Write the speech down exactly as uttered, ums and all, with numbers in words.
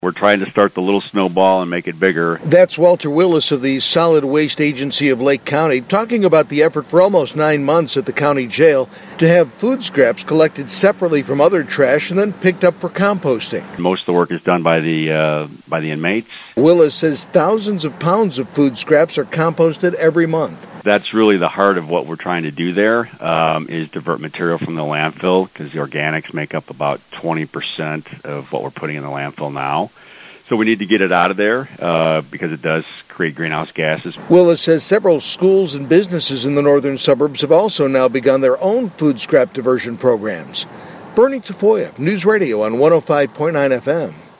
We're trying to start the little snowball and make it bigger. That's Walter Willis of the Solid Waste Agency of Lake County talking about the effort for almost nine months at the county jail to have food scraps collected separately from other trash and then picked up for composting. Most of the work is done by the uh, by the inmates. Willis says thousands of pounds of food scraps are composted every month. That's really the heart of what we're trying to do there, um, is divert material from the landfill, because the organics make up about twenty percent of what we're putting in the landfill now. So we need to get it out of there uh, because it does create greenhouse gases. Willis says several schools and businesses in the northern suburbs have also now begun their own food scrap diversion programs. Bernie Tafoya, News Radio on one oh five point nine F M.